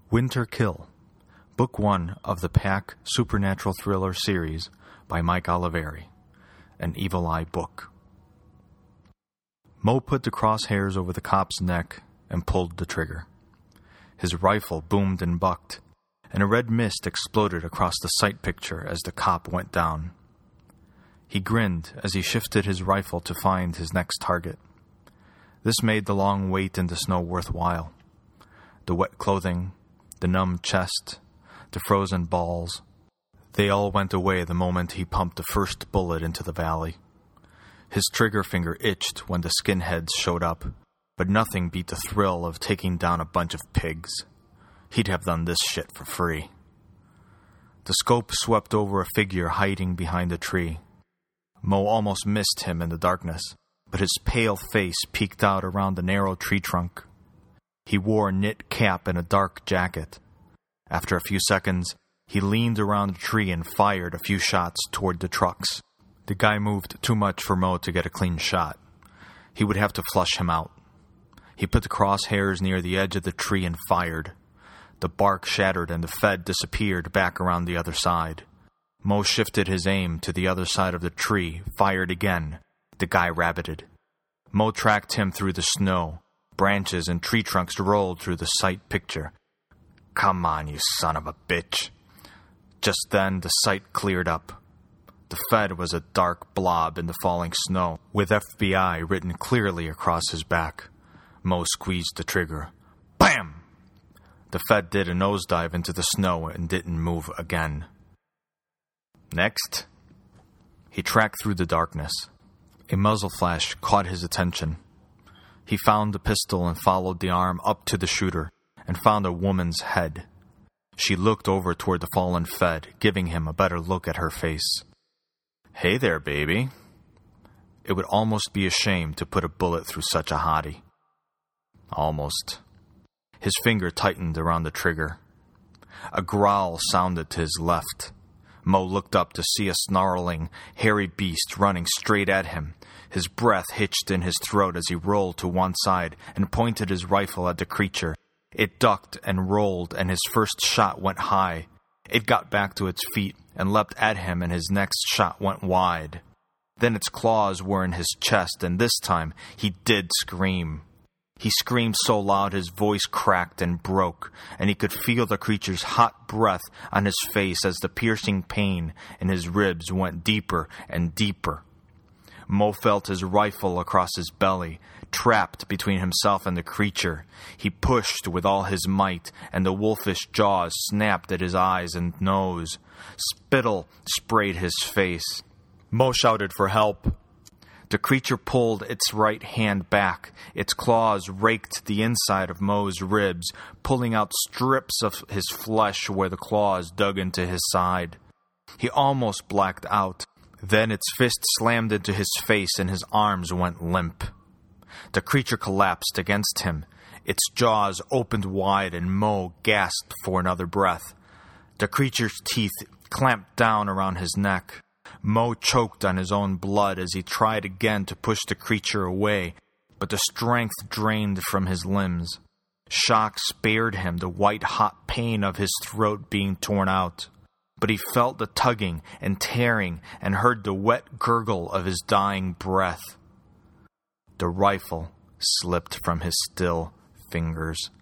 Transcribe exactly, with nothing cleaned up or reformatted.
Winter Kill, Book one of the Pack Supernatural Thriller series by Mike Oliveri, an Evil Eye book. Mo put the crosshairs over the cop's neck and pulled the trigger. His rifle boomed and bucked, and a red mist exploded across the sight picture as the cop went down. He grinned as he shifted his rifle to find his next target. This made the long wait in the snow worthwhile. The wet clothing, the numb chest, the frozen balls, they all went away the moment he pumped the first bullet into the valley. His trigger finger itched when the skinheads showed up, but nothing beat the thrill of taking down a bunch of pigs. He'd have done this shit for free. The scope swept over a figure hiding behind a tree. Mo almost missed him in the darkness, but his pale face peeked out around the narrow tree trunk. He wore a knit cap and a dark jacket. After a few seconds, he leaned around the tree and fired a few shots toward the trucks. The guy moved too much for Mo to get a clean shot. He would have to flush him out. He put the crosshairs near the edge of the tree and fired. The bark shattered and the Fed disappeared back around the other side. Mo shifted his aim to the other side of the tree, fired again. The guy rabbited. Mo tracked him through the snow. Branches and tree trunks rolled through the sight picture. Come on, you son of a bitch. Just then, the sight cleared up. The Fed was a dark blob in the falling snow, with F B I written clearly across his back. Mo squeezed the trigger. Bam! The Fed did a nosedive into the snow and didn't move again. Next, he tracked through the darkness. A muzzle flash caught his attention. He found the pistol and followed the arm up to the shooter and found a woman's head. She looked over toward the fallen Fed, giving him a better look at her face. Hey there, baby. It would almost be a shame to put a bullet through such a hottie. Almost. His finger tightened around the trigger. A growl sounded to his left. Mo looked up to see a snarling, hairy beast running straight at him. His breath hitched in his throat as he rolled to one side and pointed his rifle at the creature. It ducked and rolled, and his first shot went high. It got back to its feet and leapt at him, and his next shot went wide. Then its claws were in his chest, and this time he did scream. He screamed so loud his voice cracked and broke, and he could feel the creature's hot breath on his face as the piercing pain in his ribs went deeper and deeper. Mo felt his rifle across his belly, trapped between himself and the creature. He pushed with all his might, and the wolfish jaws snapped at his eyes and nose. Spittle sprayed his face. Mo shouted for help. The creature pulled its right hand back. Its claws raked the inside of Mo's ribs, pulling out strips of his flesh where the claws dug into his side. He almost blacked out. Then its fist slammed into his face and his arms went limp. The creature collapsed against him. Its jaws opened wide and Mo gasped for another breath. The creature's teeth clamped down around his neck. Mo choked on his own blood as he tried again to push the creature away, but the strength drained from his limbs. Shock spared him the white-hot pain of his throat being torn out, but he felt the tugging and tearing and heard the wet gurgle of his dying breath. The rifle slipped from his still fingers.